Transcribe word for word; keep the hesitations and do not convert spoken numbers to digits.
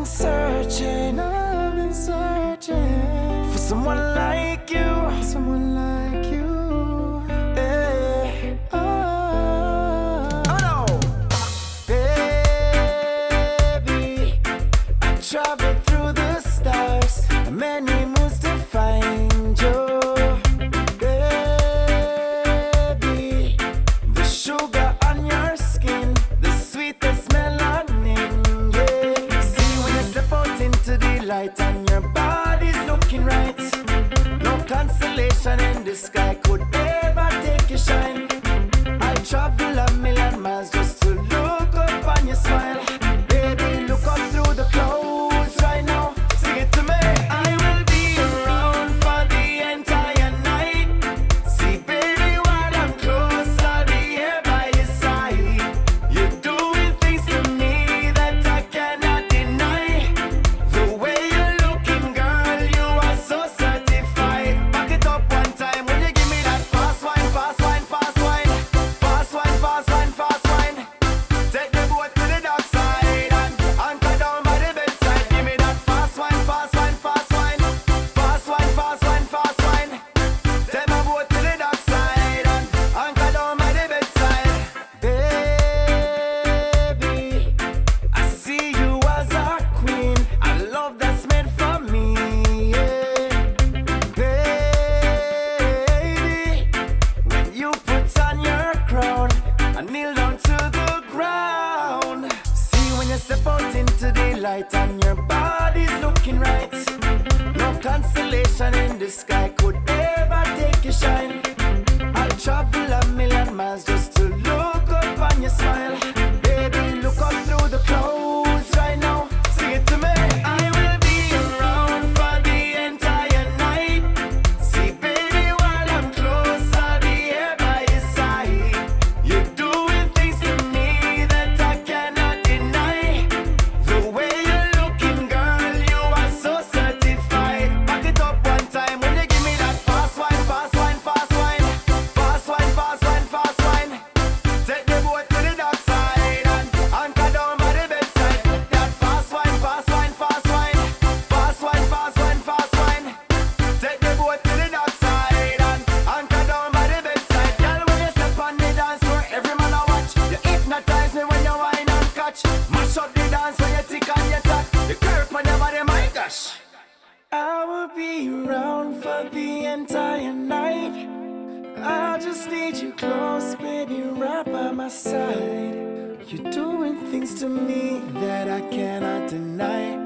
been searching, I've been searching for someone like you, someone like you. Hey. Oh, oh no, baby, I traveled through the stars, many moons to find you. Baby, the sugar on your skin, the sweetest melanin, yeah. See when you step out into the light and your body's looking right, no consolation in the sky could ever take your shine. I'll travel a million miles just to look up on your smile. Baby, look up through the clouds right now, sing it to me. I will be around for the entire night. See, baby, while I'm close, I'll be here by your side. You're doing things to me that I cannot deny. The way you're looking, girl, you are so certified. Back it up one time when you give me that fast wine, fast wine, fast wine, fast wine, fast wine, fast wine. Take the boat to the dark side and anchor down by the bedside. Give me that fast wine, fast wine, fast wine, fast wine, fast wine, fast wine. Take my boat to the dark side and anchor down by the bedside. Baby, I see you as a queen, a love that's meant for me, yeah. Baby, when you put on your crown, I kneel down to the ground. See when you step out into the light and your body's looking right, no consolation in the sky could ever take your shine. I'll travel a million miles just to look up on your smile. Baby, look up through the clouds right now, sing it to me. I will be around for the entire night. See, baby, while I'm close, I'll be here by your side. You're doing things to me that I cannot deny. The way you're looking, girl, you are so certified. Back it up one time when you give me that fast wine, fast wine, fast wine, fast wine, fast wine, fast wine. Take the boat to the dark side and anchor down by the bedside. That fast wine, fast wine, fast wine, fast wine, fast wine, fast wine. Take the boat to the dark side and anchor down by the bedside. Girl, when you step on the dance floor, every man I watch. You hypnotize me when you whine and catch. Mash up the dance when you tick and you tack. You curve on your body, my gosh. I will be around for the entire night. I just need you close, baby, right by my side. You're doing things to me that I cannot deny.